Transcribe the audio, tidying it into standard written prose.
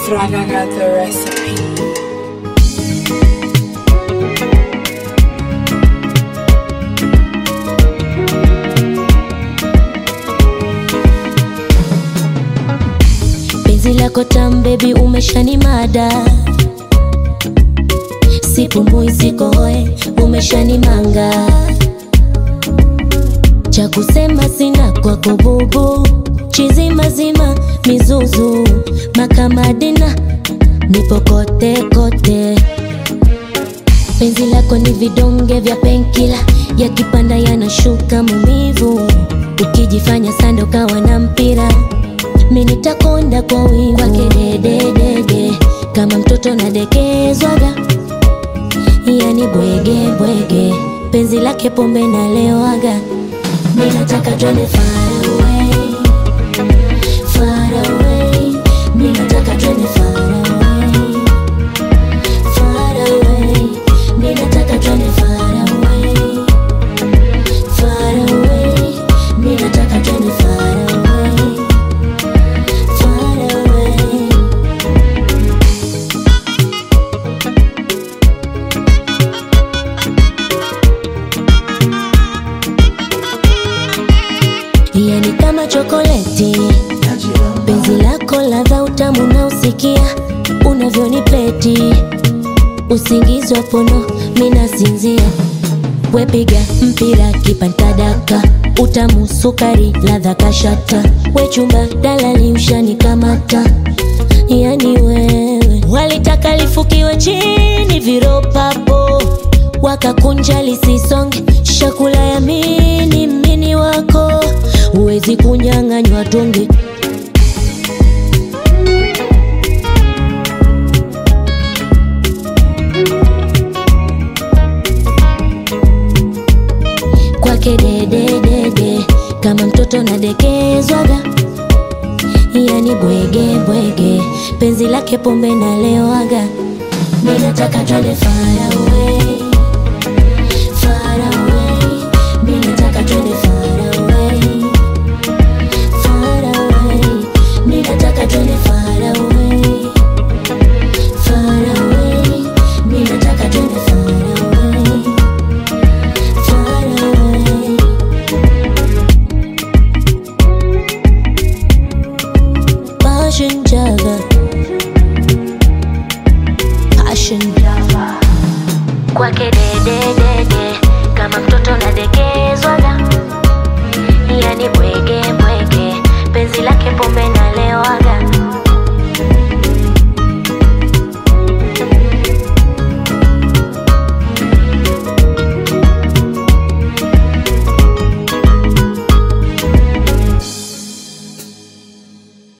Fraga got the recipe. Penzi lako tamu baby umeshanimada, sipumui sikohoe umeshanimanga, cha kusema sina kwako bubu, chizi mazima mizuzu makamadina nipo kote kote. Penzi lako ni vidonge vya penkila, yakipanda yanashuka maumivu, ukijifanya sando kawa na mpira mimi nitakonda kwa wingu wake dededede, kama mtoto nadekezwaga, yani bwege bwege, penzi lake pombe na lewaga, mimi nataka twende far away, far away, mimi nataka twende far away, far away, mimi nataka twende far away, far away, mimi nataka twende far away. Yani kama chokoleti, penzi lako ladha utamu na usikia unavyonipeti, usingizi wa pono mina sinzia, wepiga mpira kipantadaka, utamu sukari ladha kashata, we chumba dalali ushanikamata, yani wewe walitaka lifukiwe chini viropapo, wakakunja lisisonge, chakula ya mini wako uwezi kunyang'anywa tonge. Kwake dededede, kama mtoto nadekezwaga, yani bwege bwege, penzi lake pombe na lewaga, mimi nataka twende far away.